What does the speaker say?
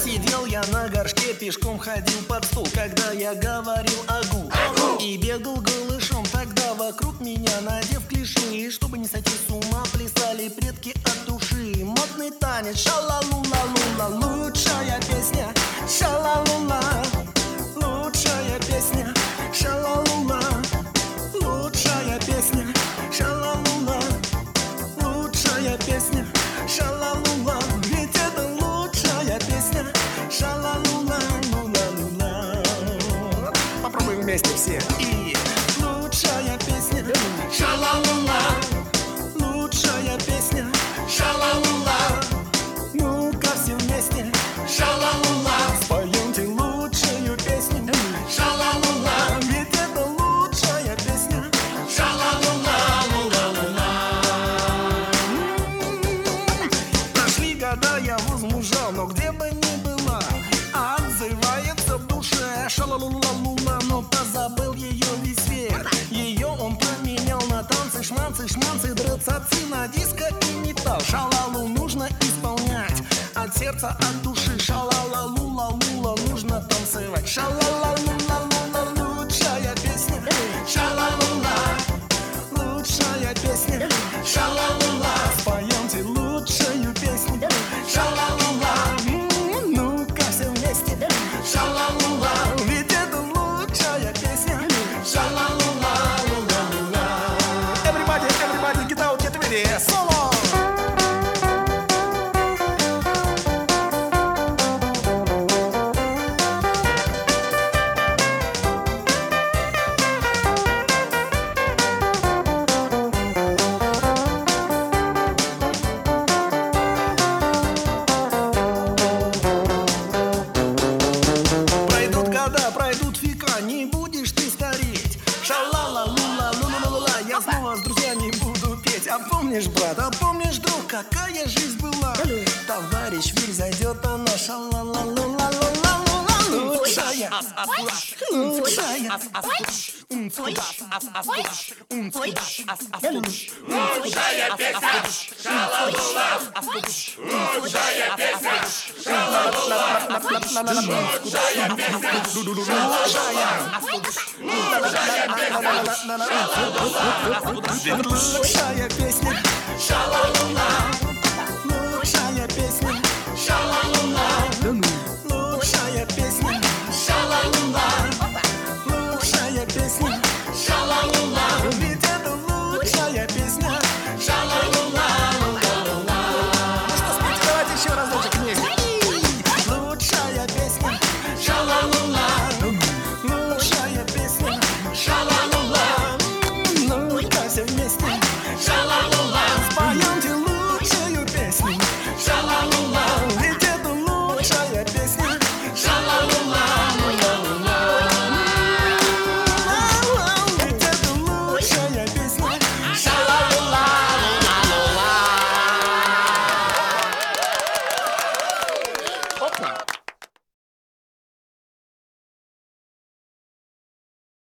Сидел я на горшке, пешком ходил под стол, когда я говорил агу, и бегал голышом. Тогда вокруг меня, надев клиши, чтобы не сойти с ума, плясали предки от души. Модный танец ша-ла-лу-ла-лу-ла, лучшая песня ша-ла-лу-ла, лучшая песня ша-ла-лу-ла, лучшая песня ша-ла-лу-ла, лучшая песня ша-ла-лу-ла. Ведь это лучшая песня ша-ла-лу-ла, лу-ла-лу-ла. Попробуем вместе все. И лучшая песня ша-ла-лу-ла, лучшая песня ша-ла-лу-ла. Ну-ка все вместе ша-ла-лу-ла, споемте лучшую песню ша-ла-лу-ла. Ведь это лучшая песня ша-ла-лу-ла, лу-ла-лу-ла. Прошли года, я возмужал, но где бы ни была, отзывается в душе ша-ла-лу-ла-лула. Но позабыл ее весь свет, ее он променял на танцы, шманцы, шманцы, драцацы, на диско и металл. Ша-ла-лу нужно исполнять от сердца, от души. Ша-ла-ла-лу-ла-лула нужно танцевать. Ша-ла-ла-лу-ла-лула, лучшая песня ша-ла-лула, лучшая песня ша-ла-лула. Споемте лучшую песню ша-ла-лула. Ну-ка все вместе ша-ла-лула. Ведь это лучшая песня ша-ла-лула, лу-ла-лула. Everybody, everybody, get out, get ready, solo! Пройдут года, пройдут века, не будешь ты стареть. Ша-ла-ла-лу-ла-лу-ла-ла-ла, я снова с друзьями буду петь. А помнишь, брат, а помнишь, друг, какая жизнь была? Товарищ, ведь зайдет она ша-ла-ла-лу-ла-лу-ла-лула. Лучшая, лучшая, Лучшая песня ша-ла-лула, лучшая песня ша-ла-лула, лучшая песня, лучшая песня.